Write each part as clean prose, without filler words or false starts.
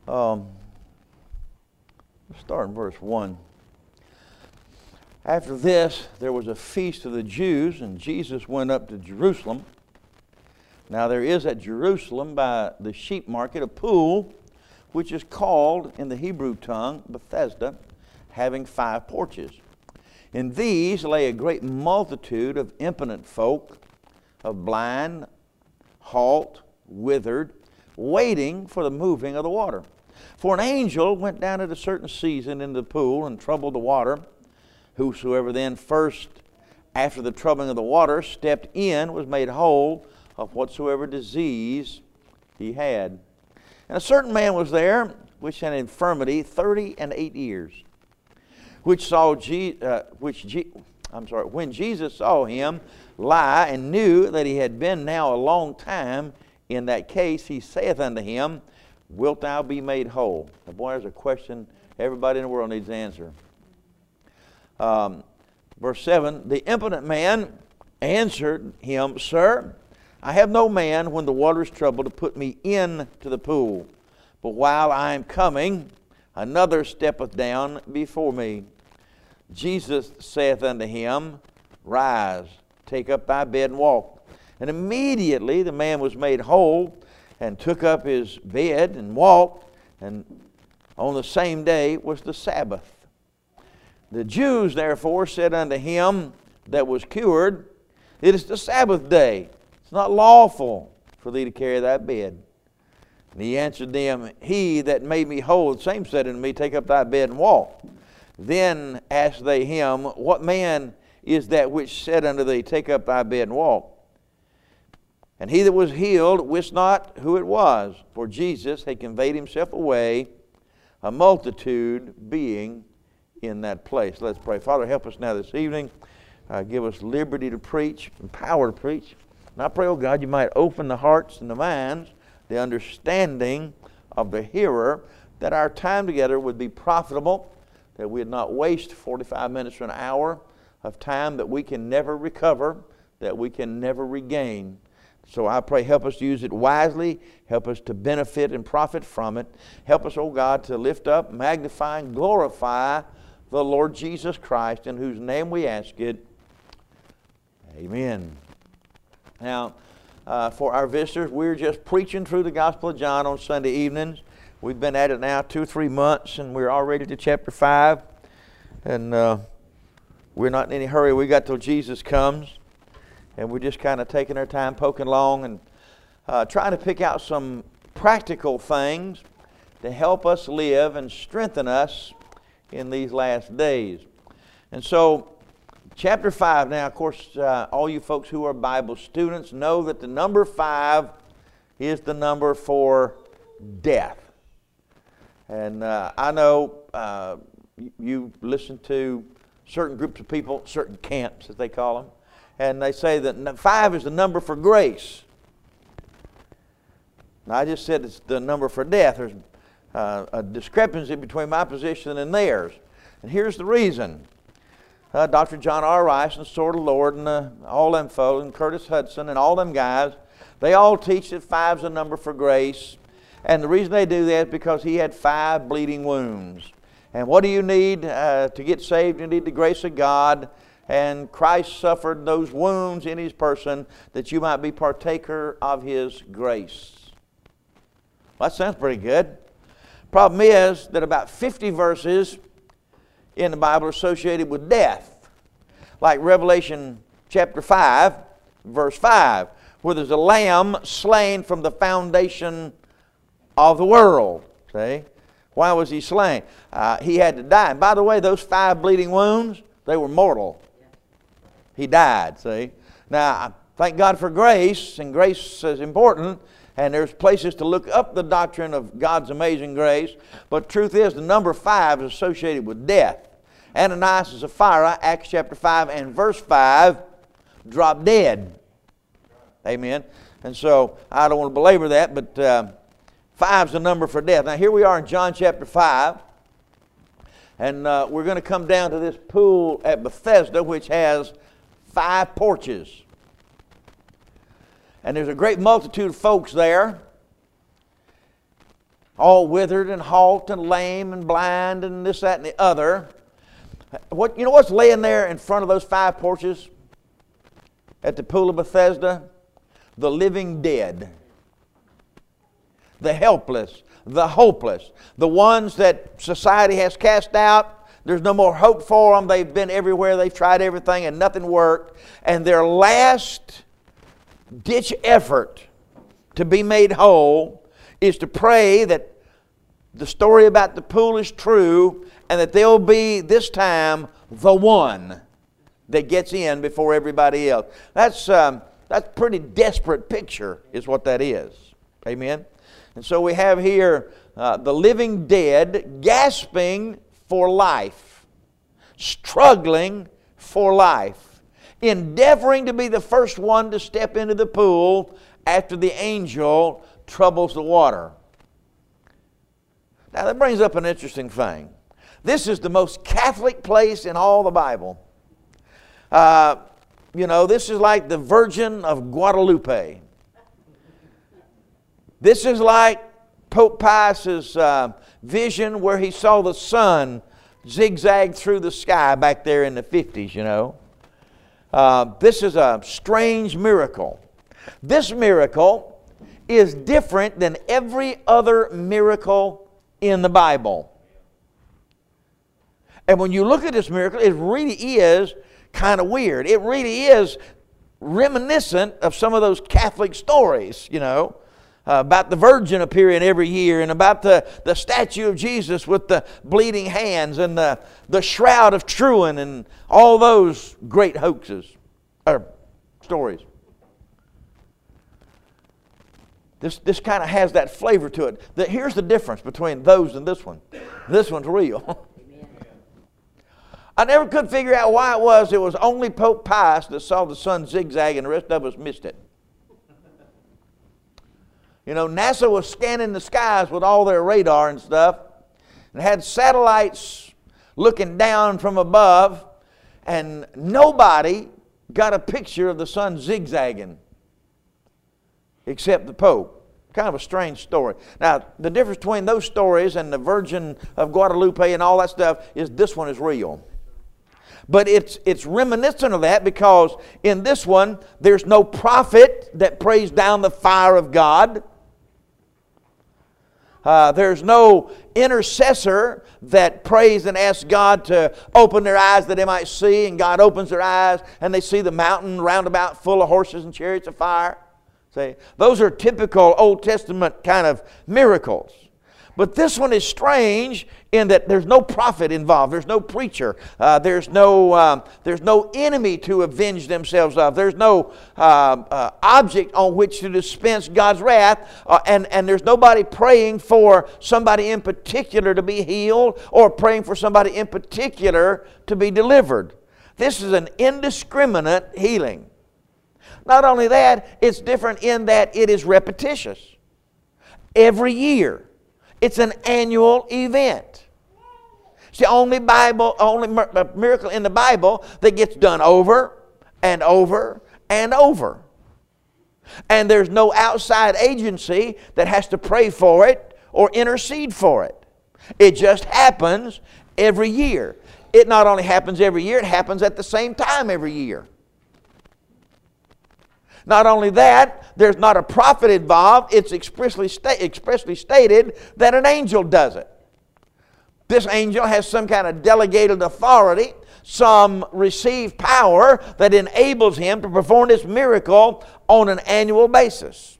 Let's start in verse 1. After this, there was a feast of the Jews, and Jesus went up to Jerusalem. Now there is at Jerusalem by the sheep market a pool, which is called in the Hebrew tongue Bethesda, having 5 porches. In these lay a great multitude of impotent folk, of blind, halt, withered, waiting for the moving of the water. For an angel went down at a certain season into the pool and troubled the water. Whosoever then first, after the troubling of the water, stepped in, was made whole of whatsoever disease he had. And a certain man was there, which had infirmity 38 years, when Jesus saw him lie and knew that he had been now a long time in that case, he saith unto him, Wilt thou be made whole? Now, boy, there's a question everybody in the world needs to answer. Verse 7, the impotent man answered him, Sir, I have no man when the water is troubled to put me into the pool. But while I am coming, another steppeth down before me. Jesus saith unto him, Rise, take up thy bed and walk. And immediately the man was made whole, and took up his bed and walked. And on the same day was the Sabbath. The Jews therefore said unto him that was cured, It is the Sabbath day. It's not lawful for thee to carry thy bed. And he answered them, He that made me whole, the same said unto me, Take up thy bed and walk. Then asked they him, What man is that which said unto thee, Take up thy bed and walk? And he that was healed wist not who it was, for Jesus had conveyed himself away, a multitude being in that place. Let's pray. Father, help us now this evening. Give us liberty to preach and power to preach. And I pray, oh God, you might open the hearts and the minds, the understanding of the hearer, that our time together would be profitable, that we would not waste 45 minutes or an hour of time that we can never recover, that we can never regain. So I pray, help us to use it wisely. Help us to benefit and profit from it. Help us, oh God, to lift up, magnify, and glorify the Lord Jesus Christ, in whose name we ask it. Amen. Now, for our visitors, we're just preaching through the Gospel of John on Sunday evenings. We've been at it now 2 or 3 months, and we're already to chapter 5. And we're not in any hurry. We got till Jesus comes. And we're just kind of taking our time, poking along, and trying to pick out some practical things to help us live and strengthen us in these last days. And so, chapter 5 now, of course, all you folks who are Bible students know that the number 5 is the number for death. And I know you listen to certain groups of people, certain camps as they call them, and they say that 5 is the number for grace. Now, I just said it's the number for death. There's a discrepancy between my position and theirs. And here's the reason. Dr. John R. Rice and Sword of the Lord and all them folks, and Curtis Hudson and all them guys, they all teach that 5's a number for grace. And the reason they do that is because he had 5 bleeding wounds. And what do you need to get saved? You need the grace of God. And Christ suffered those wounds in his person that you might be partaker of his grace. Well, that sounds pretty good. Problem is that about 50 verses in the Bible are associated with death. Like Revelation chapter 5, verse 5, where there's a lamb slain from the foundation of the world. See? Why was he slain? He had to die. And by the way, those 5 bleeding wounds, they were mortal. He died, see. Now, thank God for grace, and grace is important, and there's places to look up the doctrine of God's amazing grace, but truth is the number 5 is associated with death. Ananias and Sapphira, Acts chapter 5 and verse 5, dropped dead. Amen. And so, I don't want to belabor that, but 5 is the number for death. Now, here we are in John chapter 5, and we're going to come down to this pool at Bethesda, which has 5 porches. And there's a great multitude of folks there. all withered and halt and lame and blind and this, that, and the other. You know what's laying there in front of those 5 porches at the pool of Bethesda? The living dead. The helpless, the hopeless, the ones that society has cast out. There's no more hope for them. They've been everywhere. They've tried everything and nothing worked. And their last ditch effort to be made whole is to pray that the story about the pool is true and that they'll be this time the one that gets in before everybody else. That's a pretty desperate picture is what that is. Amen? And so we have here the living dead gasping for life, struggling for life, endeavoring to be the first one to step into the pool after the angel troubles the water. Now that brings up an interesting thing. This is the most Catholic place in all the Bible. This is like the Virgin of Guadalupe. This is like Pope Pius's vision where he saw the sun zigzag through the sky back there in the 50s, This is a strange miracle. This miracle is different than every other miracle in the Bible. And when you look at this miracle, it really is kind of weird. It really is reminiscent of some of those Catholic stories, about the Virgin appearing every year and about the statue of Jesus with the bleeding hands and the Shroud of Turin and all those great hoaxes or stories. This kind of has that flavor to it. Here's the difference between those and this one. This one's real. I never could figure out why it was only Pope Pius that saw the sun zigzag and the rest of us missed it. NASA was scanning the skies with all their radar and stuff and had satellites looking down from above, and nobody got a picture of the sun zigzagging except the Pope. Kind of a strange story. Now, the difference between those stories and the Virgin of Guadalupe and all that stuff is this one is real. But it's reminiscent of that because in this one, there's no prophet that prays down the fire of God. There's no intercessor that prays and asks God to open their eyes that they might see, and God opens their eyes and they see the mountain roundabout full of horses and chariots of fire. See, those are typical Old Testament kind of miracles. But this one is strange in that there's no prophet involved. There's no preacher. There's no enemy to avenge themselves of. There's no object on which to dispense God's wrath. And there's nobody praying for somebody in particular to be healed or praying for somebody in particular to be delivered. This is an indiscriminate healing. Not only that, it's different in that it is repetitious. Every year. It's an annual event. It's the only miracle in the Bible that gets done over and over and over. And there's no outside agency that has to pray for it or intercede for it. It just happens every year. It not only happens every year, it happens at the same time every year. Not only that, there's not a prophet involved. It's expressly stated that an angel does it. This angel has some kind of delegated authority, some received power that enables him to perform this miracle on an annual basis.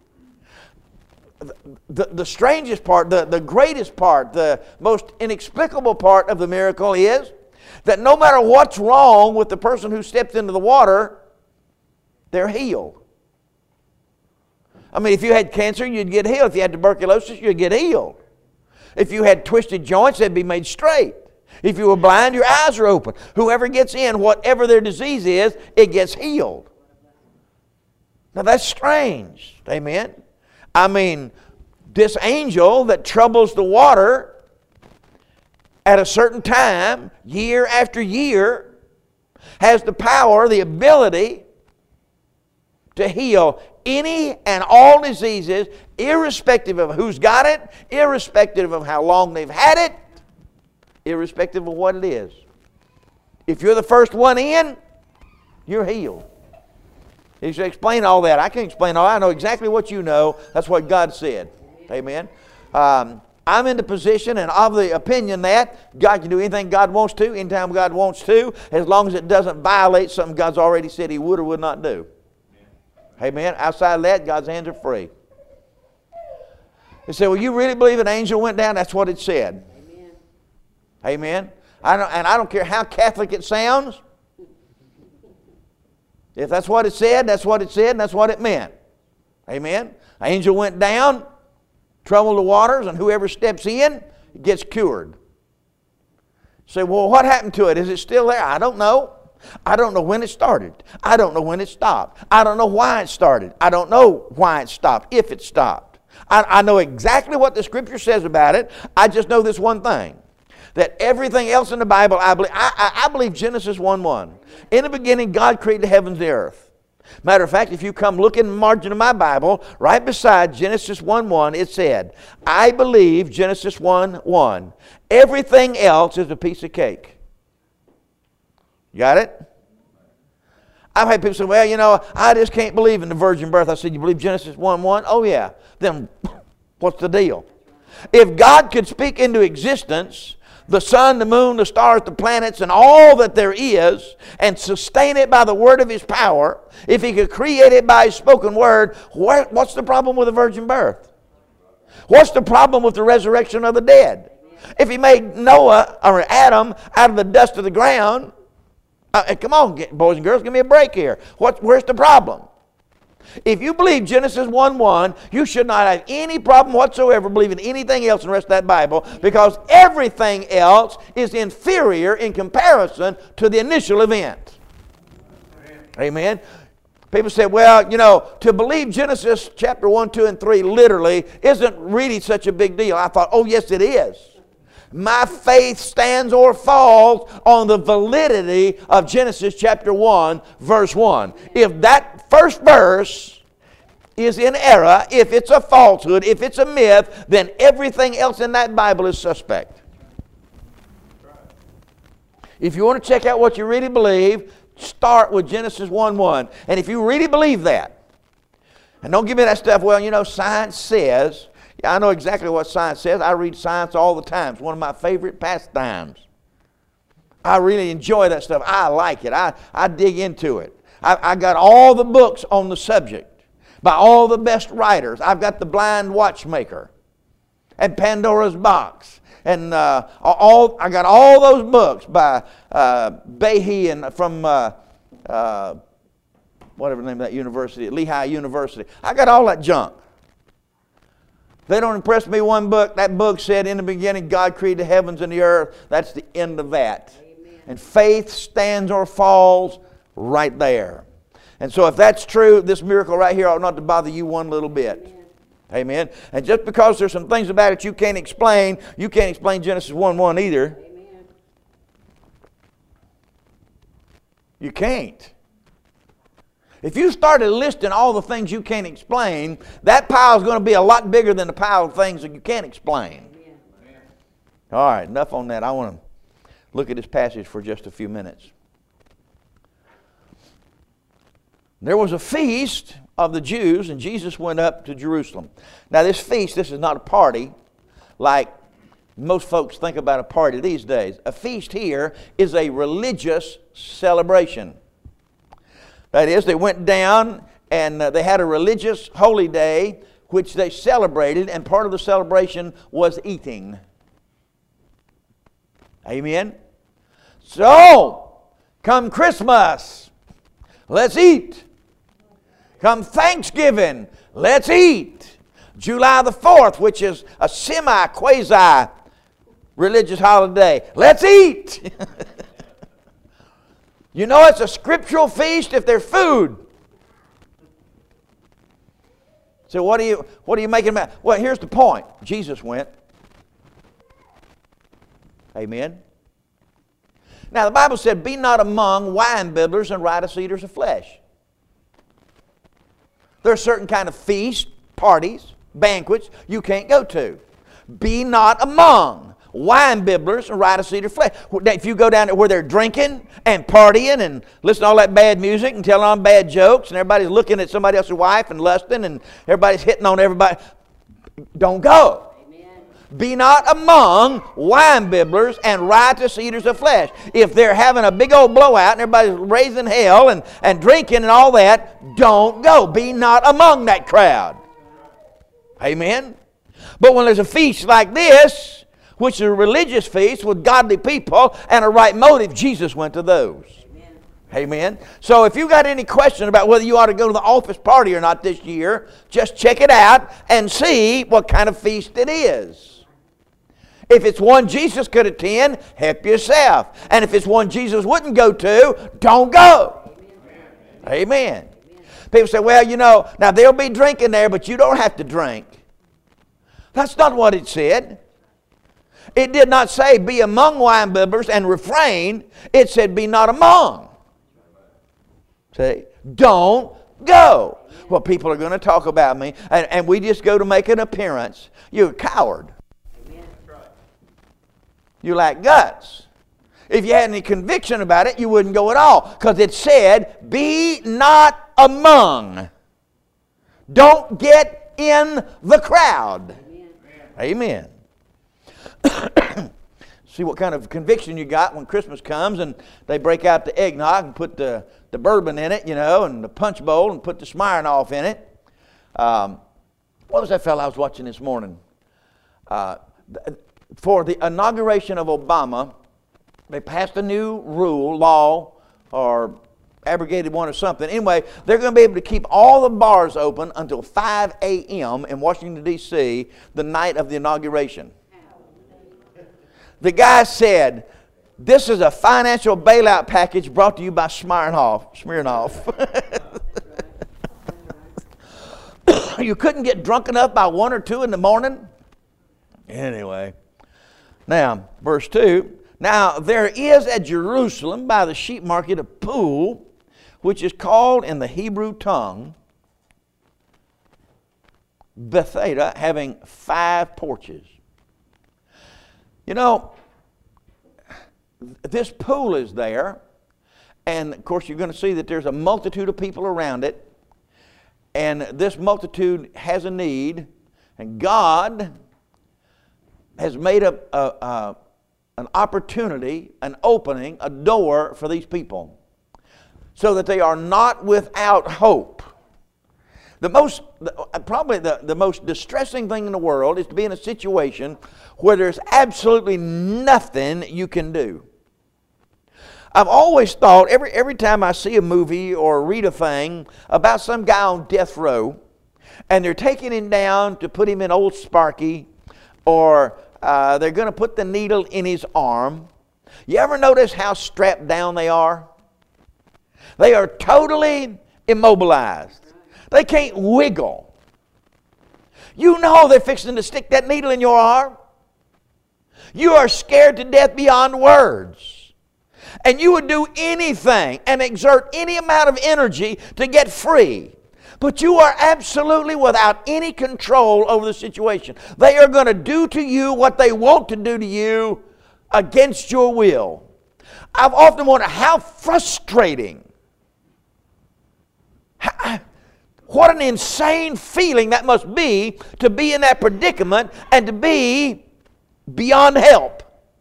The strangest part, the greatest part, the most inexplicable part of the miracle is that no matter what's wrong with the person who stepped into the water, they're healed. I mean, if you had cancer, you'd get healed. If you had tuberculosis, you'd get healed. If you had twisted joints, they'd be made straight. If you were blind, your eyes are open. Whoever gets in, whatever their disease is, it gets healed. Now that's strange. Amen? I mean, this angel that troubles the water at a certain time, year after year, has the power, the ability to heal any and all diseases, irrespective of who's got it, irrespective of how long they've had it, irrespective of what it is. If you're the first one in, you're healed. He should explain all that. I can't explain all that. I know exactly what you know. That's what God said. Amen. I'm in the position and of the opinion that God can do anything God wants to, anytime God wants to, as long as it doesn't violate something God's already said He would or would not do. Amen. Outside of that, God's hands are free. They say, well, you really believe an angel went down? That's what it said. Amen. Amen. I don't care how Catholic it sounds. If that's what it said, that's what it said, and that's what it meant. Amen. An angel went down, troubled the waters, and whoever steps in gets cured. Say, well, what happened to it? Is it still there? I don't know. I don't know when it started. I don't know when it stopped. I don't know why it started. I don't know why it stopped, if it stopped. I know exactly what the Scripture says about it. I just know this one thing, that everything else in the Bible, I believe Genesis 1:1. In the beginning, God created the heavens and the earth. Matter of fact, if you come look in the margin of my Bible, right beside Genesis 1:1, it said, I believe Genesis 1:1. Everything else is a piece of cake. You got it? I've had people say, well, you know, I just can't believe in the virgin birth. I said, you believe Genesis 1:1? Oh, yeah. Then what's the deal? If God could speak into existence the sun, the moon, the stars, the planets, and all that there is, and sustain it by the word of His power, if He could create it by His spoken word, what's the problem with the virgin birth? What's the problem with the resurrection of the dead? If He made Noah or Adam out of the dust of the ground, come on, boys and girls, give me a break here. Where's the problem? If you believe Genesis 1:1, you should not have any problem whatsoever believing anything else in the rest of that Bible, because everything else is inferior in comparison to the initial event. Amen. People say, well, you know, to believe Genesis chapter 1, 2, and 3 literally isn't really such a big deal. I thought, oh, yes, it is. My faith stands or falls on the validity of Genesis chapter 1, verse 1. If that first verse is in error, if it's a falsehood, if it's a myth, then everything else in that Bible is suspect. If you want to check out what you really believe, start with Genesis 1:1. And if you really believe that, and don't give me that stuff, well, you know, science says. Yeah, I know exactly what science says. I read science all the time. It's one of my favorite pastimes. I really enjoy that stuff. I like it. I dig into it. I got all the books on the subject by all the best writers. I've got The Blind Watchmaker and Pandora's Box. And I got all those books by Behe and from whatever the name of that university, Lehigh University. I got all that junk. They don't impress me one book. That book said, in the beginning, God created the heavens and the earth. That's the end of that. Amen. And faith stands or falls right there. And so if that's true, this miracle right here ought not to bother you one little bit. Amen. Amen. And just because there's some things about it you can't explain Genesis 1:1 either. Amen. You can't. If you started listing all the things you can't explain, that pile is going to be a lot bigger than the pile of things that you can't explain. Amen. All right, enough on that. I want to look at this passage for just a few minutes. There was a feast of the Jews, and Jesus went up to Jerusalem. Now this feast, this is not a party like most folks think about a party these days. A feast here is a religious celebration. That is, they went down and they had a religious holy day which they celebrated, and part of the celebration was eating. Amen? So, come Christmas, let's eat. Come Thanksgiving, let's eat. July the 4th, which is a semi-quasi religious holiday, let's eat. You know it's a scriptural feast if there's food. So what are you making about? Well, here's the point. Jesus went. Amen. Now the Bible said, be not among wine bibblers and riotous eaters of flesh. There are certain kind of feasts, parties, banquets you can't go to. Be not among wine bibblers and riotous eaters of flesh. If you go down there where they're drinking and partying and listening to all that bad music and telling on bad jokes and everybody's looking at somebody else's wife and lusting and everybody's hitting on everybody, don't go. Amen. Be not among wine bibblers and riotous eaters of flesh. If they're having a big old blowout and everybody's raising hell and drinking and all that, don't go. Be not among that crowd. Amen. But when there's a feast like this, which is a religious feast with godly people and a right motive, Jesus went to those. Amen. Amen. So if you got any question about whether you ought to go to the office party or not this year, just check it out and see what kind of feast it is. If it's one Jesus could attend, help yourself. And if it's one Jesus wouldn't go to, don't go. Amen. Amen. People say, well, you know, now they'll be drinking there, but you don't have to drink. That's not what it said. It did not say be among wine bibblers and refrain. It said be not among. See? Don't go. Well, people are going to talk about me, and we just go to make an appearance. You're a coward. You lack guts. If you had any conviction about it, you wouldn't go at all, because it said be not among. Don't get in the crowd. Amen. See what kind of conviction you got when Christmas comes and they break out the eggnog and put the bourbon in it, you know, and the punch bowl and put the Smirnoff in it. What was that fellow I was watching this morning? For the inauguration of Obama, they passed a new law, or abrogated one or something. Anyway, they're going to be able to keep all the bars open until 5 a.m. in Washington, D.C. the night of the inauguration. The guy said, this is a financial bailout package brought to you by Smirnoff. You couldn't get drunk enough by 1 or 2 in the morning? Anyway. Now, verse 2. Now, there is at Jerusalem by the sheep market a pool, which is called in the Hebrew tongue Bethesda, having 5 porches. You know, this pool is there, and of course you're going to see that there's a multitude of people around it, and this multitude has a need, and God has made an opportunity, an opening, a door for these people, so that they are not without hope. Probably the most distressing thing in the world is to be in a situation where there's absolutely nothing you can do. I've always thought, every time I see a movie or read a thing about some guy on death row, and they're taking him down to put him in Old Sparky, or they're going to put the needle in his arm. You ever notice how strapped down they are? They are totally immobilized. They can't wiggle. You know they're fixing to stick that needle in your arm. You are scared to death beyond words. And you would do anything and exert any amount of energy to get free. But you are absolutely without any control over the situation. They are going to do to you what they want to do to you against your will. I've often wondered how frustrating. What an insane feeling that must be to be in that predicament and to be beyond help.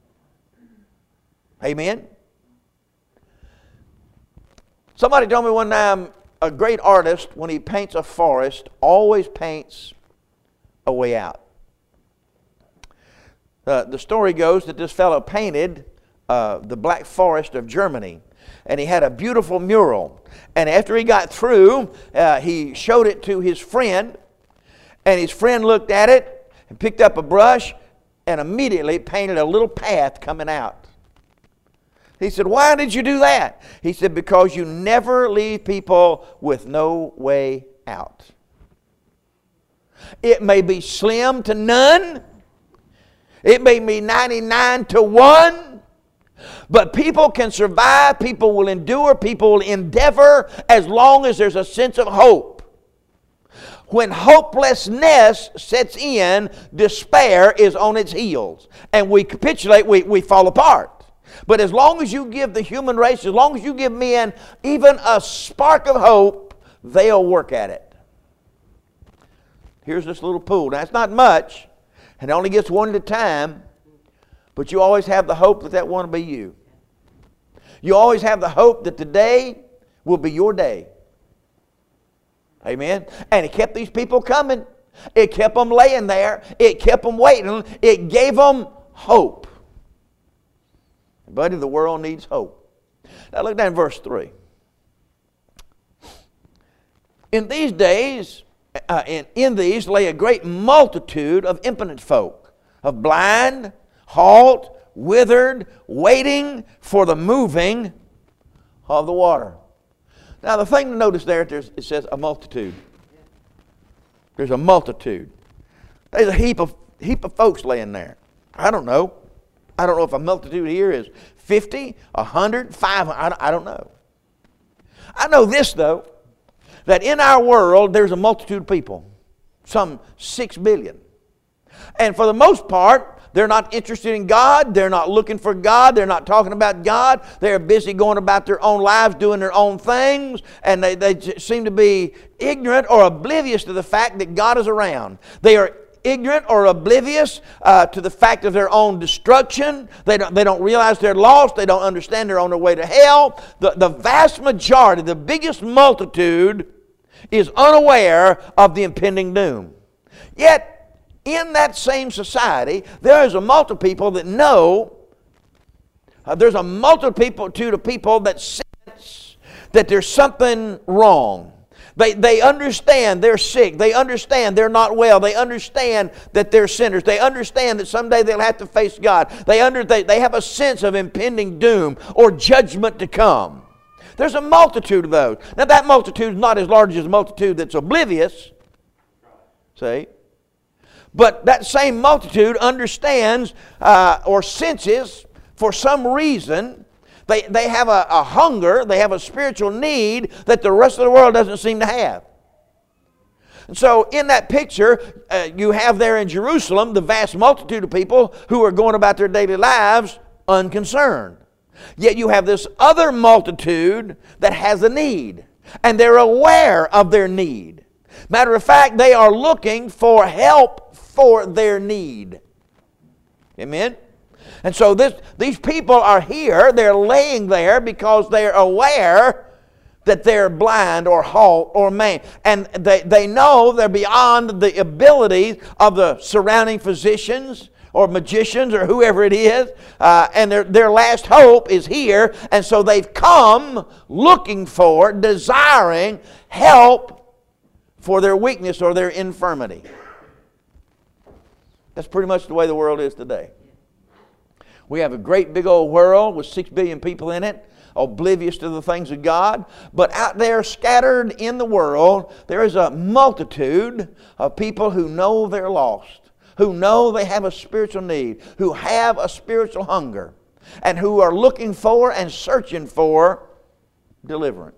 Amen? Somebody told me one time a great artist, when he paints a forest, always paints a way out. The story goes that this fellow painted the Black Forest of Germany. And he had a beautiful mural. And after he got through, he showed it to his friend. And his friend looked at it and picked up a brush and immediately painted a little path coming out. He said, "Why did you do that?" He said, "Because you never leave people with no way out. It may be slim to none. It may be 99 to 1. But people can survive, people will endure, people will endeavor as long as there's a sense of hope. When hopelessness sets in, despair is on its heels. And we capitulate, we fall apart. But as long as you give the human race, as long as you give men even a spark of hope, they'll work at it. Here's this little pool. Now, it's not much, and it only gets one at a time, but you always have the hope that that one will be you. You always have the hope that today will be your day. Amen? And it kept these people coming. It kept them laying there. It kept them waiting. It gave them hope. Buddy, the world needs hope. Now look down in verse 3. In these days, in these lay a great multitude of impotent folk, of blind, halt, withered, waiting for the moving of the water. Now the thing to notice there, it says a multitude. There's a multitude. There's a heap of folks laying there. I don't know. I don't know if a multitude here is 50, 100, 500. I don't know. I know this though, that in our world there's a multitude of people, some 6 billion. And for the most part, they're not interested in God. They're not looking for God. They're not talking about God. They're busy going about their own lives, doing their own things. And they seem to be ignorant or oblivious to the fact that God is around. They are ignorant or oblivious to the fact of their own destruction. They don't realize they're lost. They don't understand they're on their way to hell. The vast majority, the biggest multitude, is unaware of the impending doom. Yet, in that same society, there is a multitude of people that know, there's a multitude of people that sense that there's something wrong. They understand they're sick. They understand they're not well. They understand that they're sinners. They understand that someday they'll have to face God. They have a sense of impending doom or judgment to come. There's a multitude of those. Now that multitude is not as large as the multitude that's oblivious. See? But that same multitude understands or senses for some reason they have a hunger, they have a spiritual need that the rest of the world doesn't seem to have. And so in that picture, you have there in Jerusalem the vast multitude of people who are going about their daily lives unconcerned. Yet you have this other multitude that has a need, and they're aware of their need. Matter of fact, they are looking for help for their need. Amen? And so these people are here, they're laying there because they're aware that they're blind or halt or maimed. And they know they're beyond the abilities of the surrounding physicians or magicians or whoever it is. And their last hope is here. And so they've come looking for, desiring help for their weakness or their infirmity. That's pretty much the way the world is today. We have a great big old world with 6 billion people in it, oblivious to the things of God. But out there scattered in the world, there is a multitude of people who know they're lost, who know they have a spiritual need, who have a spiritual hunger, and who are looking for and searching for deliverance.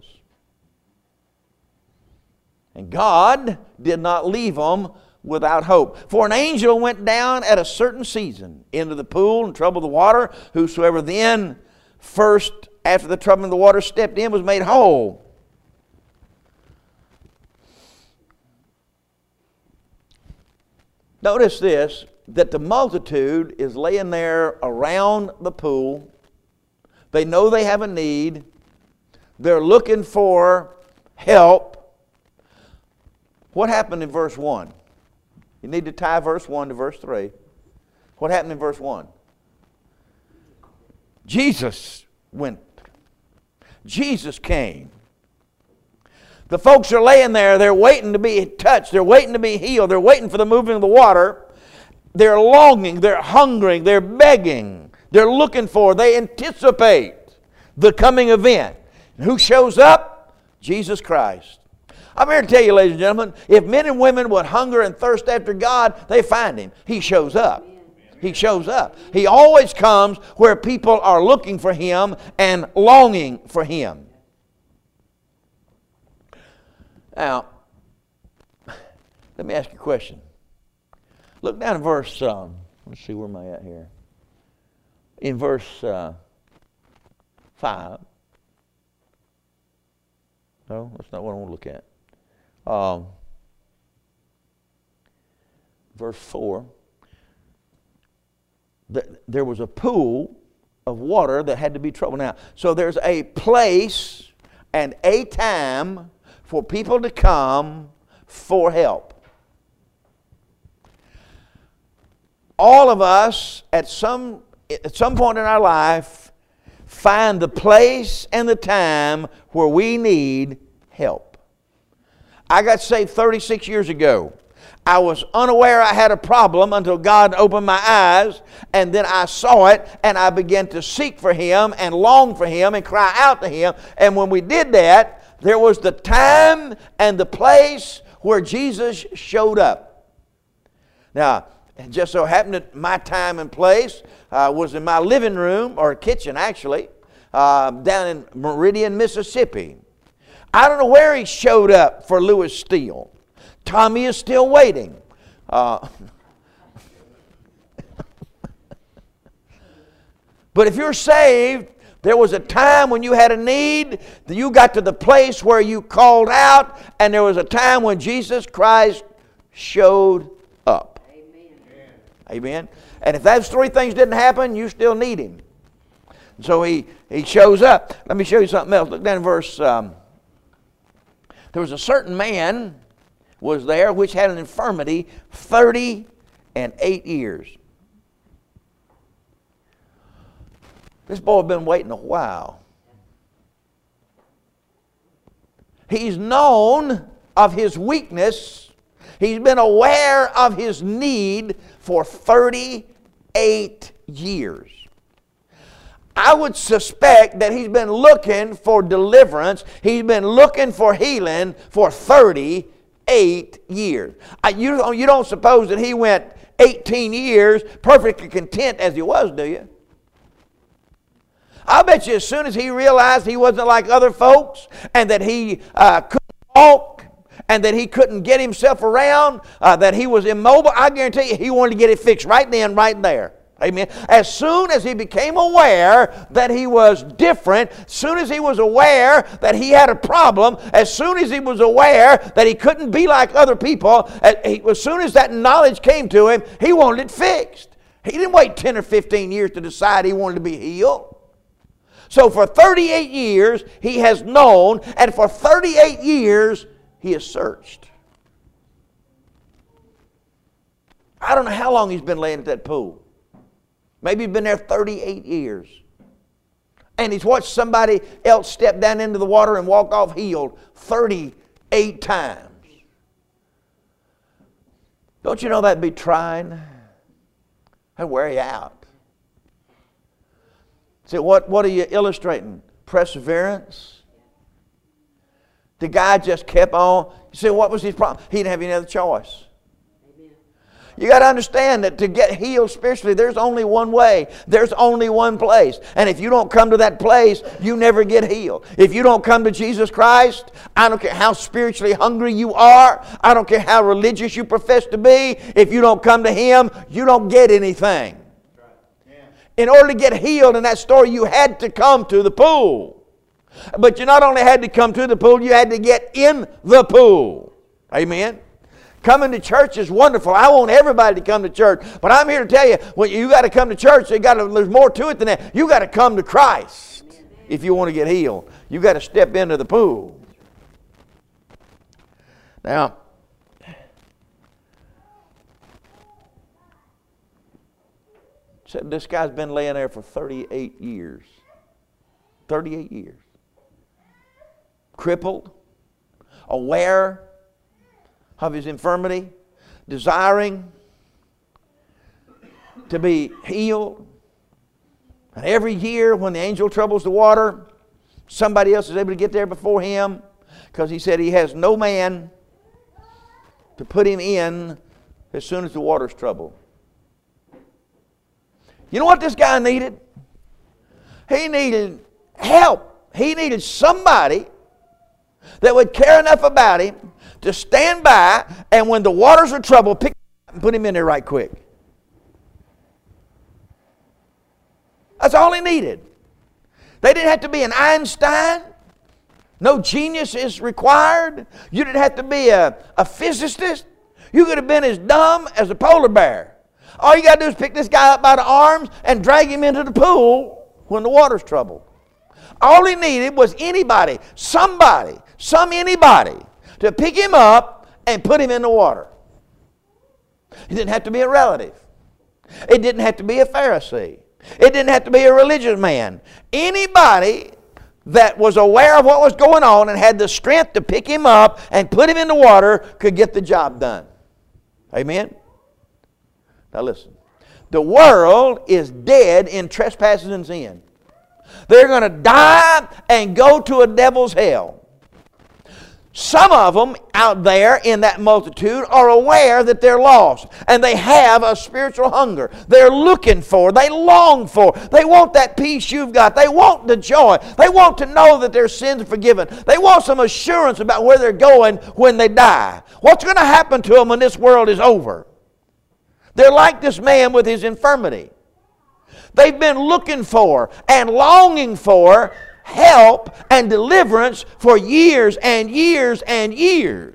And God did not leave them without hope. For an angel went down at a certain season into the pool and troubled the water. Whosoever then first, after the troubling of the water, stepped in was made whole. Notice this, that the multitude is laying there around the pool. They know they have a need. They're looking for help. What happened in verse 1? You need to tie verse 1 to verse 3. What happened in verse 1? Jesus went. Jesus came. The folks are laying there. They're waiting to be touched. They're waiting to be healed. They're waiting for the moving of the water. They're longing. They're hungering. They're begging. They're looking for. They anticipate the coming event. And who shows up? Jesus Christ. I'm here to tell you, ladies and gentlemen, if men and women would hunger and thirst after God, they find Him. He shows up. He shows up. He always comes where people are looking for Him and longing for Him. Now, Let me ask you a question. Look down at verse, let's see, where am I at here? In verse 5. No, that's not what I want to look at. Verse 4. There was a pool of water that had to be troubled. Now, so there's a place and a time for people to come for help. All of us at some point in our life find the place and the time where we need help. I got saved 36 years ago. I was unaware I had a problem until God opened my eyes, and then I saw it, and I began to seek for Him and long for Him and cry out to Him. And when we did that, there was the time and the place where Jesus showed up. Now, it just so happened that my time and place was in my living room, or kitchen actually, down in Meridian, Mississippi. I don't know where He showed up for Lewis Steele. Tommy is still waiting. But if you're saved, there was a time when you had a need, that you got to the place where you called out, and there was a time when Jesus Christ showed up. Amen. Amen. And if those three things didn't happen, you still need Him. So He shows up. Let me show you something else. Look down in verse. There was a certain man was there which had an infirmity 38 years. This boy had been waiting a while. He's known of his weakness. He's been aware of his need for 38 years. I would suspect that he's been looking for deliverance. He's been looking for healing for 38 years. You don't suppose that he went 18 years perfectly content as he was, do you? I bet you as soon as he realized he wasn't like other folks, and that he couldn't walk, and that he couldn't get himself around, that he was immobile, I guarantee you he wanted to get it fixed right then, right there. Amen. As soon as he became aware that he was different, as soon as he was aware that he had a problem, as soon as he was aware that he couldn't be like other people, as soon as that knowledge came to him, he wanted it fixed. He didn't wait 10 or 15 years to decide he wanted to be healed. So for 38 years he has known, and for 38 years he has searched. I don't know how long he's been laying at that pool. Maybe he's been there 38 years. And he's watched somebody else step down into the water and walk off healed 38 times. Don't you know that'd be trying? That'd wear you out. See, what are you illustrating? Perseverance? The guy just kept on. You say, what was his problem? He didn't have any other choice. You got to understand that to get healed spiritually, there's only one way. There's only one place. And if you don't come to that place, you never get healed. If you don't come to Jesus Christ, I don't care how spiritually hungry you are. I don't care how religious you profess to be. If you don't come to Him, you don't get anything. In order to get healed in that story, you had to come to the pool. But you not only had to come to the pool, you had to get in the pool. Amen. Coming to church is wonderful. I want everybody to come to church. But I'm here to tell you, when you got to come to church, there's more to it than that. You got to come to Christ if you want to get healed. You got to step into the pool. Now, this guy's been laying there for 38 years. 38 years. Crippled, aware of his infirmity, desiring to be healed. And every year when the angel troubles the water, somebody else is able to get there before him, because he said he has no man to put him in as soon as the water's troubled. You know what this guy needed? He needed help. He needed somebody that would care enough about him to stand by, and when the waters were troubled, pick him up and put him in there right quick. That's all he needed. They didn't have to be an Einstein. No genius is required. You didn't have to be a physicist. You could have been as dumb as a polar bear. All you got to do is pick this guy up by the arms and drag him into the pool when the water's troubled. All he needed was anybody, somebody, anybody to pick him up and put him in the water. It didn't have to be a relative. It didn't have to be a Pharisee. It didn't have to be a religious man. Anybody that was aware of what was going on and had the strength to pick him up and put him in the water could get the job done. Amen? Now listen. The world is dead in trespasses and sin. They're going to die and go to a devil's hell. Some of them out there in that multitude are aware that they're lost, and they have a spiritual hunger. They're looking for, they long for, they want that peace you've got. They want the joy. They want to know that their sins are forgiven. They want some assurance about where they're going when they die. What's going to happen to them when this world is over? They're like this man with his infirmity. They've been looking for and longing for help and deliverance for years and years and years.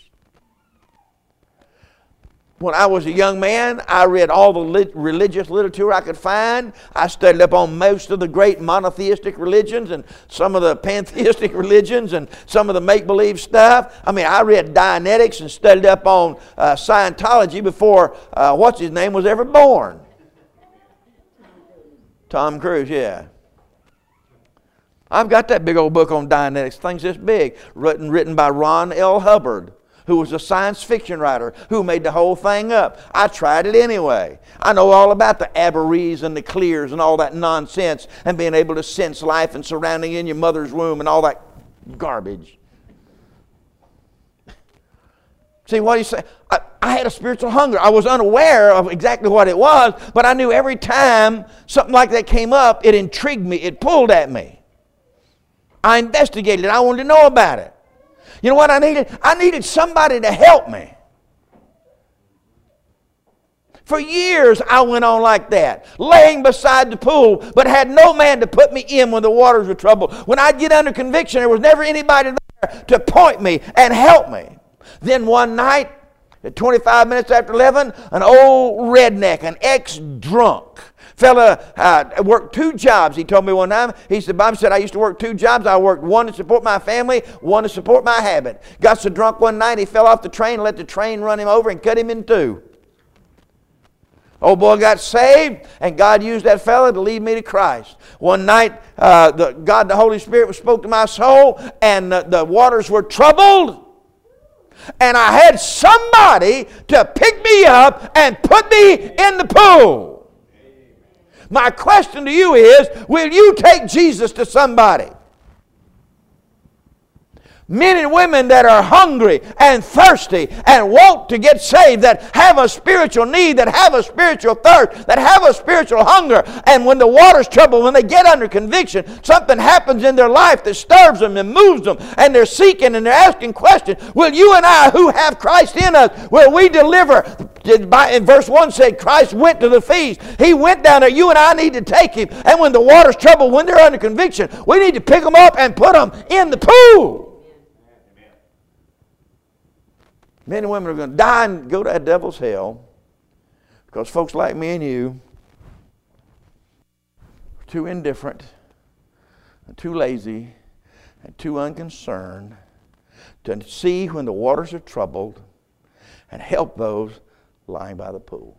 When I was a young man, I read all the religious literature I could find. I studied up on most of the great monotheistic religions and some of the pantheistic religions and some of the make-believe stuff. I mean, I read Dianetics and studied up on Scientology before what's-his-name was ever born. Tom Cruise, yeah. I've got that big old book on Dianetics, things this big, written by Ron L. Hubbard, who was a science fiction writer who made the whole thing up. I tried it anyway. I know all about the Aberrees and the Clears and all that nonsense and being able to sense life and surrounding in your mother's womb and all that garbage. See, what do you say? I had a spiritual hunger. I was unaware of exactly what it was, but I knew every time something like that came up, it intrigued me. It pulled at me. I investigated it. I wanted to know about it. You know what I needed? I needed somebody to help me. For years I went on like that, laying beside the pool, but had no man to put me in when the waters were troubled. When I'd get under conviction, there was never anybody there to point me and help me. Then one night, at 25 minutes after 11, an old redneck, an ex-drunk fella worked 2 jobs. He told me one time, he said, Bob said, I used to work 2 jobs. I worked one to support my family, one to support my habit. Got so drunk one night, he fell off the train, let the train run him over and cut him in 2. Old boy got saved, and God used that fella to lead me to Christ. One night, God the Holy Spirit spoke to my soul, and the waters were troubled. And I had somebody to pick me up and put me in the pool. My question to you is, will you take Jesus to somebody? Men and women that are hungry and thirsty and want to get saved, that have a spiritual need, that have a spiritual thirst, that have a spiritual hunger, and when the water's troubled, when they get under conviction, something happens in their life that stirs them and moves them, and they're seeking and they're asking questions. Will you and I, who have Christ in us, will we deliver? In verse 1 said, Christ went to the feast. He went down there. You and I need to take him. And when the water's troubled, when they're under conviction, we need to pick them up and put them in the pool. Men and women are going to die and go to that devil's hell because folks like me and you are too indifferent, and too lazy, and too unconcerned to see when the waters are troubled and help those lying by the pool.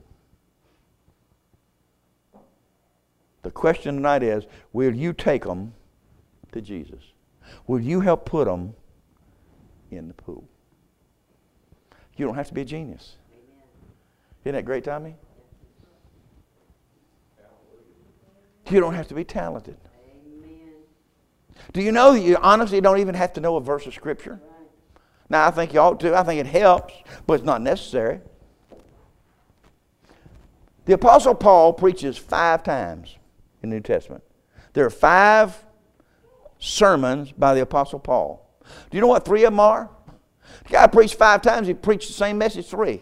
The question tonight is, will you take them to Jesus? Will you help put them in the pool? You don't have to be a genius. Amen. Isn't that great, Tommy? You don't have to be talented. Amen. Do you know that you honestly don't even have to know a verse of Scripture? Right. Now, I think you ought to. I think it helps, but it's not necessary. The Apostle Paul preaches 5 times in the New Testament. There are 5 sermons by the Apostle Paul. Do you know what 3 of them are? The guy preached 5 times. He preached the same message 3.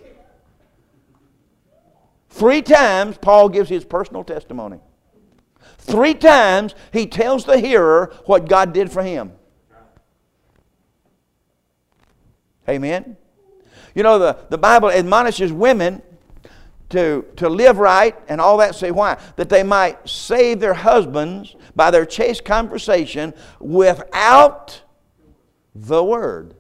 3 times Paul gives his personal testimony. 3 times he tells the hearer what God did for him. Amen. You know, the Bible admonishes women to live right and all that. Say why? That they might save their husbands by their chaste conversation without the word.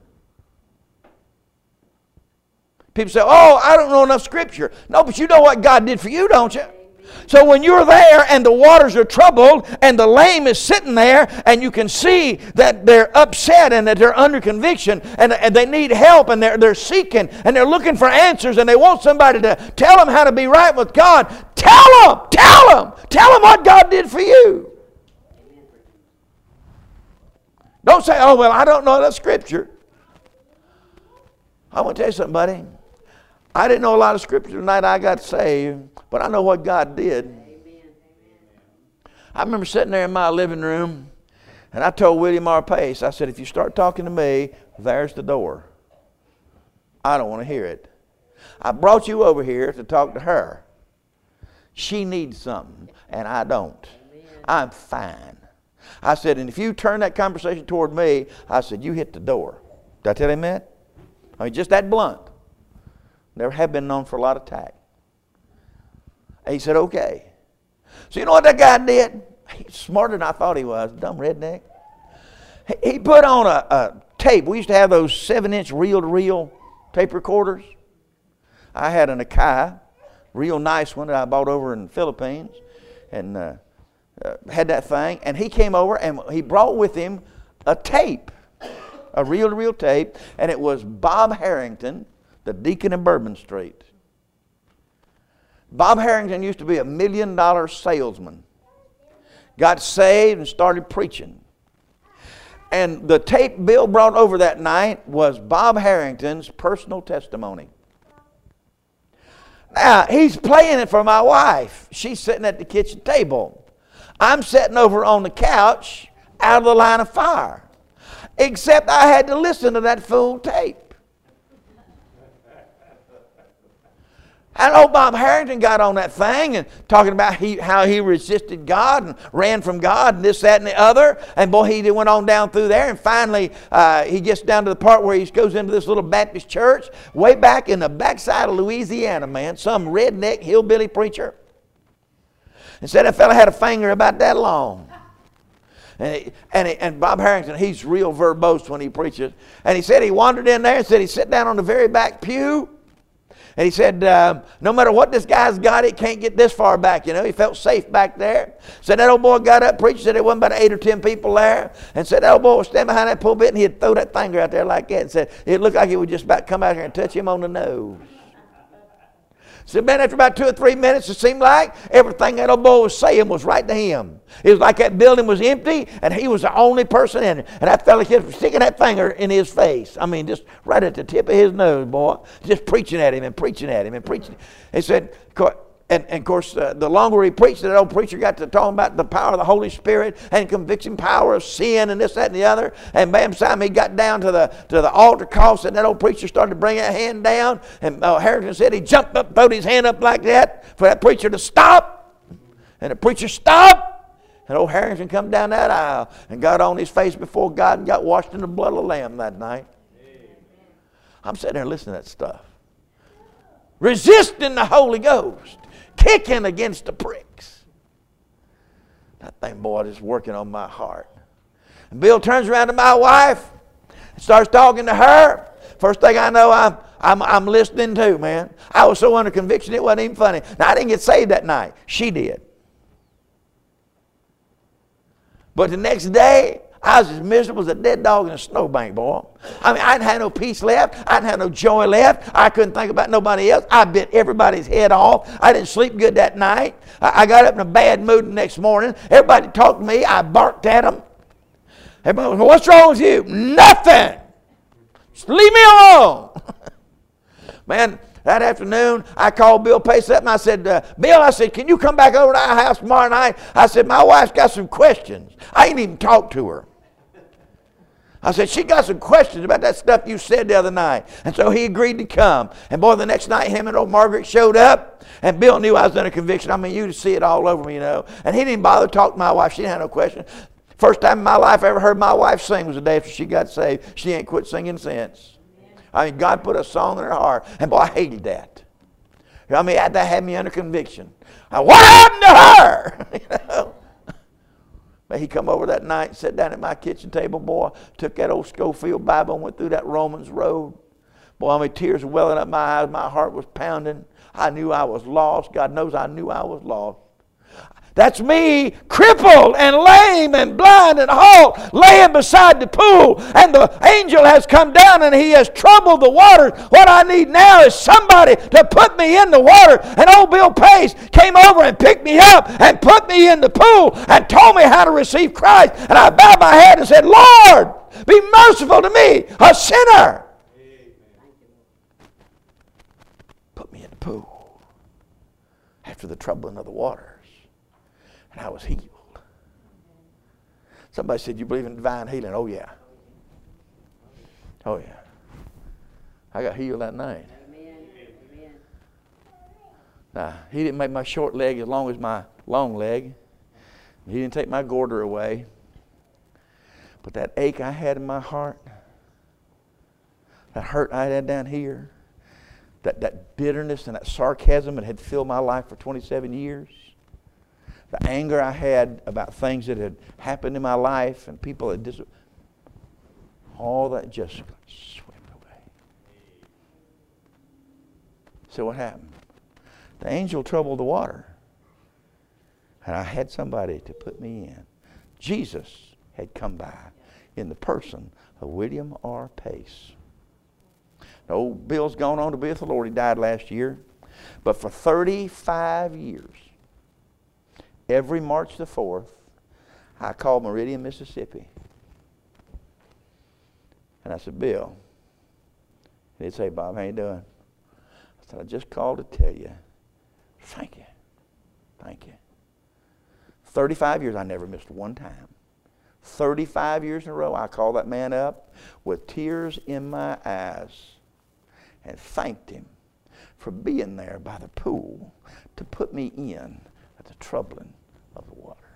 People say, oh, I don't know enough Scripture. No, but you know what God did for you, don't you? So when you're there and the waters are troubled and the lame is sitting there and you can see that they're upset and that they're under conviction and they need help and they're seeking and they're looking for answers and they want somebody to tell them how to be right with God, tell them what God did for you. Don't say, oh, well, I don't know that Scripture. I want to tell you something, buddy. I didn't know a lot of Scripture the night I got saved, but I know what God did. Amen. I remember sitting there in my living room, and I told William R. Pace, I said, if you start talking to me, there's the door. I don't want to hear it. I brought you over here to talk to her. She needs something, and I don't. Amen. I'm fine. I said, and if you turn that conversation toward me, I said, you hit the door. Did I tell him that? I mean, just that blunt. Never have been known for a lot of tact. And he said, okay. So you know what that guy did? He's smarter than I thought he was, dumb redneck. He put on a tape. We used to have those 7-inch reel-to-reel tape recorders. I had an Akai, real nice one that I bought over in the Philippines, and had that thing. And he came over and he brought with him a tape, a reel-to-reel tape, and it was Bob Harrington, the deacon in Bourbon Street. Bob Harrington used to be $1 million salesman. Got saved and started preaching. And the tape Bill brought over that night was Bob Harrington's personal testimony. Now, he's playing it for my wife. She's sitting at the kitchen table. I'm sitting over on the couch out of the line of fire. Except I had to listen to that full tape. And old Bob Harrington got on that thing and talking about how he resisted God and ran from God and this, that, and the other. And boy, he went on down through there. And finally, he gets down to the part where he goes into this little Baptist church way back in the backside of Louisiana, man. Some redneck hillbilly preacher. And said that fella had a finger about that long. And Bob Harrington, he's real verbose when he preaches. And he said he wandered in there and said he sat down on the very back pew. And he said, no matter what this guy's got, it can't get this far back. You know, he felt safe back there. Said that old boy got up, preached, said there wasn't about 8 or 10 people there. And said that old boy was standing behind that pulpit and he'd throw that finger out there like that. And said it looked like it would just about come out here and touch him on the nose. So man, after about 2 or 3 minutes, it seemed like everything that old boy was saying was right to him. It was like that building was empty and he was the only person in it. And that fella kept sticking that finger in his face. I mean, just right at the tip of his nose, boy. Just preaching at him and preaching at him and preaching. He said, and of course, the longer he preached, that old preacher got to talking about the power of the Holy Spirit and conviction power of sin and this, that, and the other. And bam, time he got down to the altar call, and that old preacher started to bring that hand down. And Harrington said he jumped up, throwed his hand up like that for that preacher to stop. And the preacher stopped. And old Harrington come down that aisle and got on his face before God and got washed in the blood of the Lamb that night. I'm sitting there listening to that stuff. Resisting the Holy Ghost. Kicking against the pricks. That thing, boy, is working on my heart. And Bill turns around to my wife and starts talking to her. First thing I know, I'm listening to, man. I was so under conviction it wasn't even funny. Now, I didn't get saved that night. She did. But the next day, I was as miserable as a dead dog in a snowbank, boy. I mean, I didn't have no peace left. I didn't have no joy left. I couldn't think about nobody else. I bit everybody's head off. I didn't sleep good that night. I got up in a bad mood the next morning. Everybody talked to me. I barked at them. Everybody was, what's wrong with you? Nothing. Just leave me alone. Man, that afternoon, I called Bill Pace up and I said, Bill, I said, can you come back over to our house tomorrow night? I said, my wife's got some questions. I ain't even talked to her. I said, she got some questions about that stuff you said the other night. And so he agreed to come. And boy, the next night, him and old Margaret showed up. And Bill knew I was under conviction. I mean, you'd see it all over me, you know. And he didn't bother to talk to my wife. She didn't have no question. First time in my life I ever heard my wife sing was the day after she got saved. She ain't quit singing since. I mean, God put a song in her heart. And boy, I hated that. I mean, that had me under conviction. What happened to her? You know? But he come over that night, sat down at my kitchen table, boy, took that old Schofield Bible and went through that Romans road. Boy, I mean, tears were welling up my eyes. My heart was pounding. I knew I was lost. God knows I knew I was lost. That's me, crippled and lame and blind and halt, laying beside the pool. And the angel has come down and he has troubled the waters. What I need now is somebody to put me in the water. And old Bill Pace came over and picked me up and put me in the pool and told me how to receive Christ. And I bowed my head and said, Lord, be merciful to me, a sinner. Put me in the pool after the troubling of the waters. And I was healed. Somebody said, you believe in divine healing? Oh, yeah. Oh, yeah. I got healed that night. Amen. Now, he didn't make my short leg as long as my long leg. He didn't take my goiter away. But that ache I had in my heart, that hurt I had down here, that bitterness and that sarcasm that had filled my life for 27 years, the anger I had about things that had happened in my life and people that all that just swept away. So what happened? The angel troubled the water. And I had somebody to put me in. Jesus had come by in the person of William R. Pace. Now, old Bill's gone on to be with the Lord. He died last year. But for 35 years, every March the 4th, I called Meridian, Mississippi. And I said, Bill. And he'd say, Bob, how you doing? I said, I just called to tell you, thank you. Thank you. 35 years, I never missed one time. 35 years in a row, I called that man up with tears in my eyes and thanked him for being there by the pool to put me in at the troubling of the water.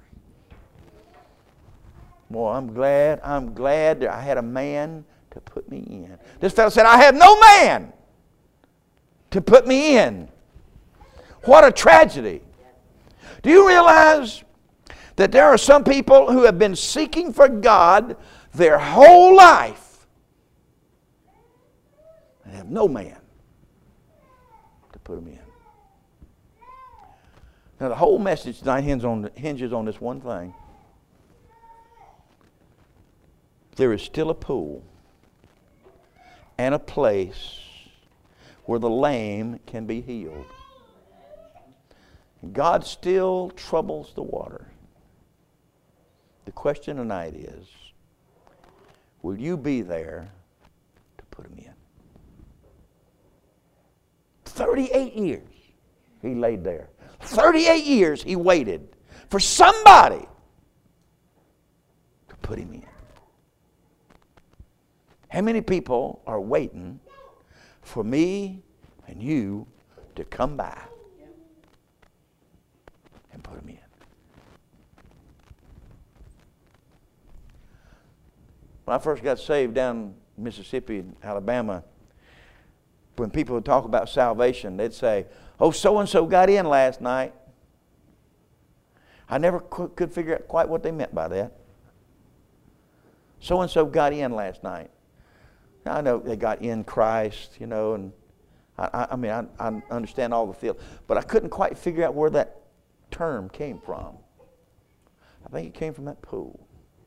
Boy, I'm glad that I had a man to put me in. This fellow said, I have no man to put me in. What a tragedy. Do you realize that there are some people who have been seeking for God their whole life and have no man to put them in? Now, the whole message tonight hinges on this one thing. There is still a pool and a place where the lame can be healed. God still troubles the water. The question tonight is, will you be there to put him in? 38 years he laid there. 38 years he waited for somebody to put him in. How many people are waiting for me and you to come by and put him in? When I first got saved down in Mississippi and Alabama, when people would talk about salvation, they'd say, oh, so-and-so got in last night. I never could figure out quite what they meant by that. So-and-so got in last night. I know they got in Christ, you know, and I understand all the field, but I couldn't quite figure out where that term came from. I think it came from that pool.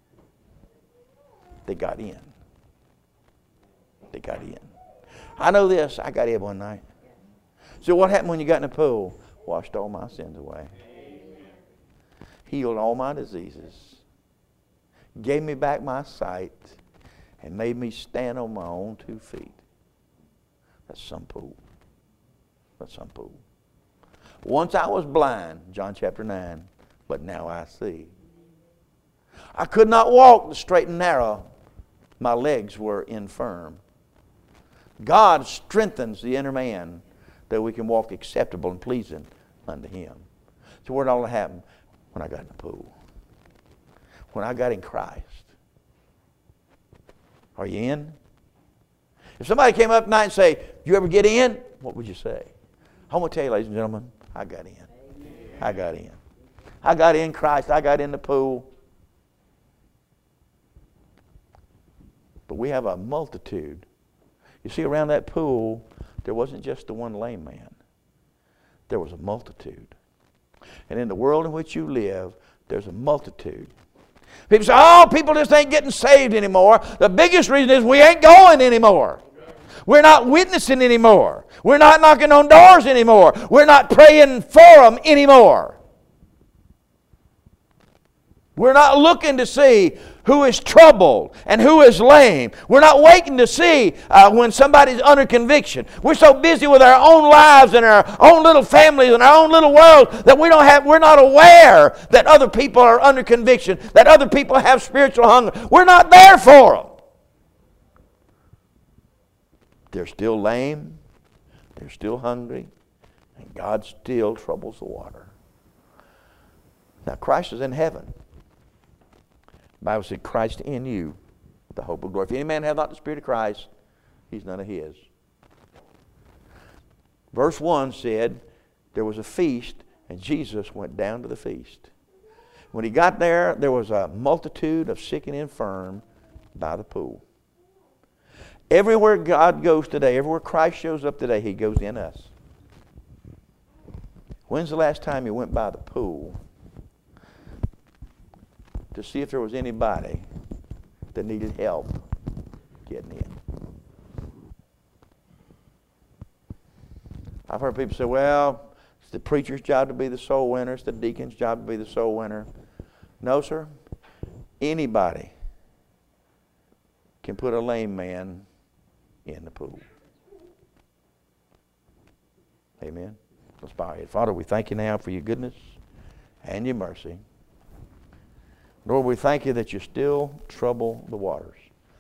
They got in. They got in. I know this. I got in one night. So what happened when you got in the pool? Washed all my sins away. Healed all my diseases. Gave me back my sight. And made me stand on my own 2 feet. That's some pool. That's some pool. Once I was blind, John chapter 9, but now I see. I could not walk the straight and narrow, my legs were infirm. God strengthens the inner man that we can walk acceptable and pleasing unto Him. So where did all that happen? When I got in the pool. When I got in Christ. Are you in? If somebody came up tonight and say, "You ever get in?" What would you say? I want to tell you, ladies and gentlemen, I got in. I got in. I got in Christ. I got in the pool. But we have a multitude. You see, around that pool, there wasn't just the one lame man. There was a multitude. And in the world in which you live, there's a multitude. People say, "Oh, people just ain't getting saved anymore." The biggest reason is we ain't going anymore. We're not witnessing anymore. We're not knocking on doors anymore. We're not praying for them anymore. We're not looking to see who is troubled and who is lame. We're not waiting to see when somebody's under conviction. We're so busy with our own lives and our own little families and our own little world that we're not aware that other people are under conviction, that other people have spiritual hunger. We're not there for them. They're still lame. They're still hungry. And God still troubles the water. Now, Christ is in heaven. The Bible said, "Christ in you, the hope of glory." If any man hath not the Spirit of Christ, he's none of his. Verse 1 said, there was a feast, and Jesus went down to the feast. When he got there, there was a multitude of sick and infirm by the pool. Everywhere God goes today, everywhere Christ shows up today, He goes in us. When's the last time you went by the pool to see if there was anybody that needed help getting in? I've heard people say, "Well, it's the preacher's job to be the soul winner. It's the deacon's job to be the soul winner." No, sir. Anybody can put a lame man in the pool. Amen. Let's bow our head. Father, we thank you now for your goodness and your mercy. Lord, we thank you that you still trouble the waters.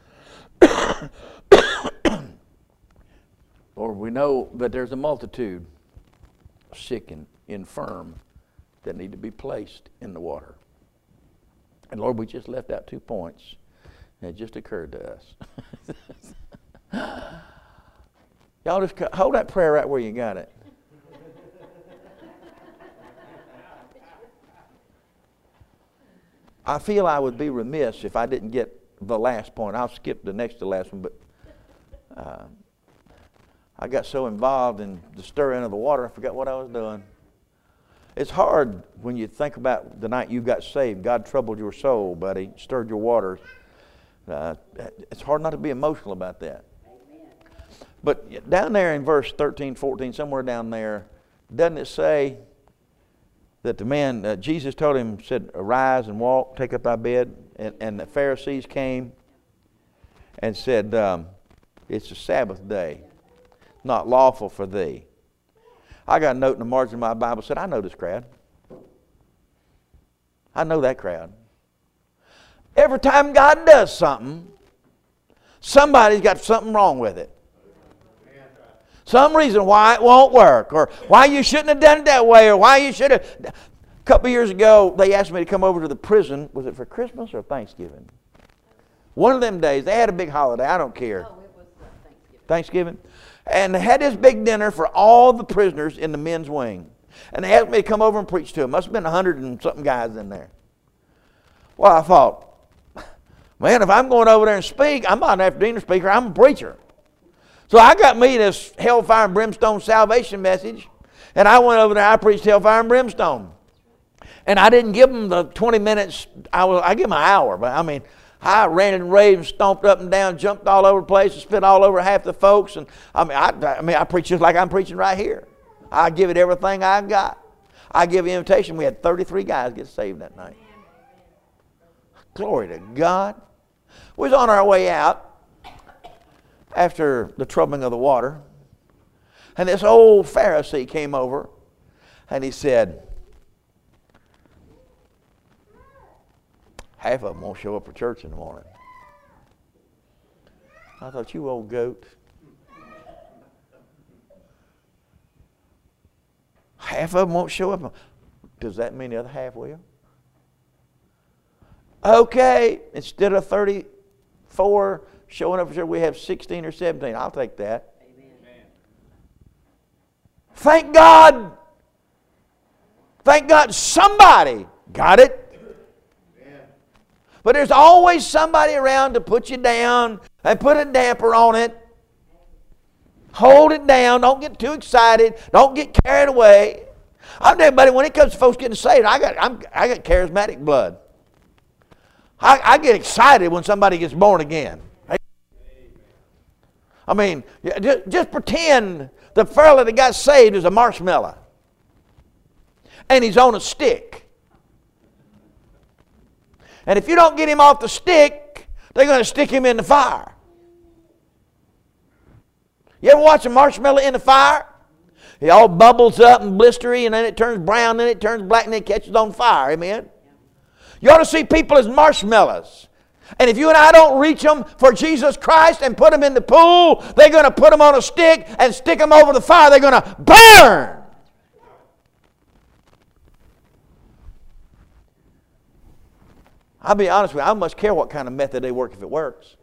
Lord, we know that there's a multitude of sick and infirm that need to be placed in the water. And Lord, we just left out 2 points, and it just occurred to us. Y'all just hold that prayer right where you got it. I feel I would be remiss if I didn't get the last point. I'll skip the next to last one, but I got so involved in the stirring of the water, I forgot what I was doing. It's hard when you think about the night you got saved. God troubled your soul, buddy, stirred your waters. It's hard not to be emotional about that. But down there in verse 13, 14, somewhere down there, doesn't it say that the man, Jesus told him, said, "Arise and walk, take up thy bed." And the Pharisees came and said, "It's a Sabbath day, not lawful for thee." I got a note in the margin of my Bible that said, "I know this crowd. I know that crowd." Every time God does something, somebody's got something wrong with it. Some reason why it won't work, or why you shouldn't have done it that way, or why you should have. A couple of years ago, they asked me to come over to the prison. Was it for Christmas or Thanksgiving? One of them days. They had a big holiday. I don't care. Oh, it was Thanksgiving. Thanksgiving. And they had this big dinner for all the prisoners in the men's wing. And they asked me to come over and preach to them. Must have been 100 and something guys in there. Well, I thought, man, if I'm going over there and speak, I'm not an after-dinner speaker. I'm a preacher. So I got me this hellfire and brimstone salvation message, and I went over there, I preached hellfire and brimstone. And I didn't give them the 20 minutes, I give them an hour, but I mean, I ran and raved and stomped up and down, jumped all over the place, and spit all over half the folks. And I preach just like I'm preaching right here. I give it everything I've got. I give an invitation. We had 33 guys get saved that night. Glory to God. We was on our way out after the troubling of the water, and this old Pharisee came over, and he said, "Half of them won't show up for church in the morning." I thought, you old goat. Half of them won't show up. Does that mean the other half will? Okay, instead of 34 showing up, we have 16 or 17. I'll take that. Amen. Thank God. Thank God somebody got it. Amen. But there's always somebody around to put you down and put a damper on it. Hold it down. Don't get too excited. Don't get carried away. I'm telling you, buddy, when it comes to folks getting saved, I got charismatic blood. I get excited when somebody gets born again. I mean, just pretend the fella that got saved is a marshmallow. And he's on a stick. And if you don't get him off the stick, they're going to stick him in the fire. You ever watch a marshmallow in the fire? It all bubbles up and blistery, and then it turns brown, then it turns black, and then it catches on fire. Amen? You ought to see people as marshmallows. And if you and I don't reach them for Jesus Christ and put them in the pool, they're going to put them on a stick and stick them over the fire. They're going to burn. I'll be honest with you, I don't much care what kind of method they work if it works.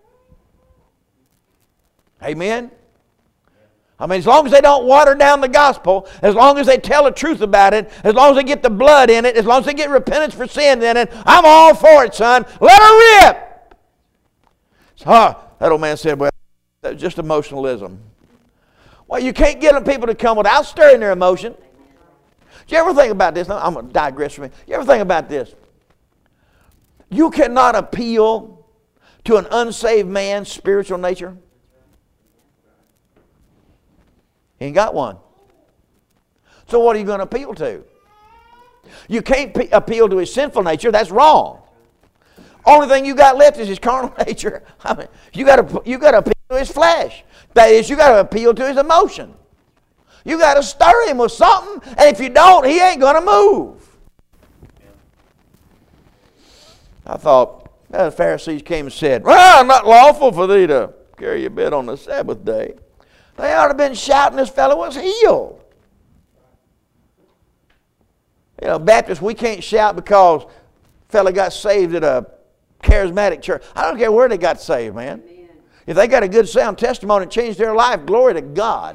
Amen? I mean, as long as they don't water down the gospel, as long as they tell the truth about it, as long as they get the blood in it, as long as they get repentance for sin in it, I'm all for it, son. Let her rip. So, that old man said, well, that's just emotionalism. Well, you can't get people to come without stirring their emotion. Do you ever think about this? I'm going to digress from it. You ever think about this? You cannot appeal to an unsaved man's spiritual nature. He ain't got one. So what are you going to appeal to? You can't appeal to his sinful nature. That's wrong. Only thing you got left is his carnal nature. I mean, you got to appeal to his flesh. That is, you got to appeal to his emotion. You got to stir him with something, and if you don't, he ain't going to move. I thought, the Pharisees came and said, well, not lawful for thee to carry your bed on the Sabbath day. They ought to have been shouting this fellow was healed. You know, Baptists, we can't shout because fellow got saved at a charismatic church. I don't care where they got saved, man. Amen. If they got a good sound testimony and changed their life, glory to God.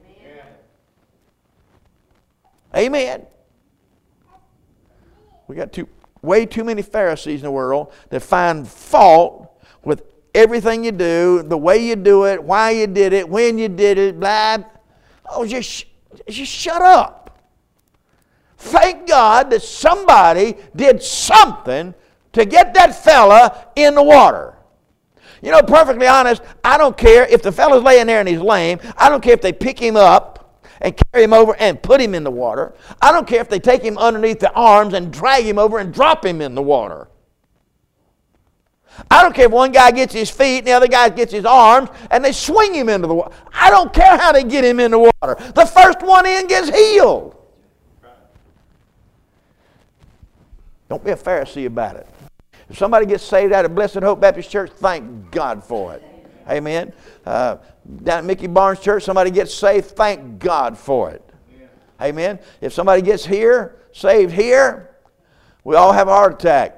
Amen. Amen. We got way too many Pharisees in the world that find fault with everything you do, the way you do it, why you did it, when you did it, blah. Oh, just shut up. Thank God that somebody did something to get that fella in the water. You know, perfectly honest, I don't care if the fella's laying there and he's lame. I don't care if they pick him up and carry him over and put him in the water. I don't care if they take him underneath the arms and drag him over and drop him in the water. I don't care if one guy gets his feet and the other guy gets his arms and they swing him into the water. I don't care how they get him in the water. The first one in gets healed. Don't be a Pharisee about it. If somebody gets saved out of Blessed Hope Baptist Church, thank God for it. Amen. Down at Mickey Barnes Church, somebody gets saved, thank God for it. Amen. If somebody gets here, saved here, we all have a heart attack.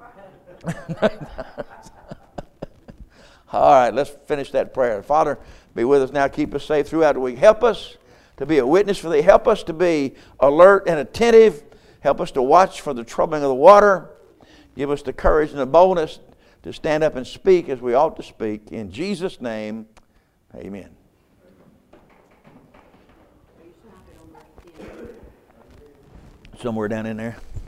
All right, let's finish that prayer. Father, be with us now. Keep us safe throughout the week. Help us to be a witness for thee. Help us to be alert and attentive. Help us to watch for the troubling of the water. Give us the courage and the boldness to stand up and speak as we ought to speak. In Jesus' name, amen. Somewhere down in there.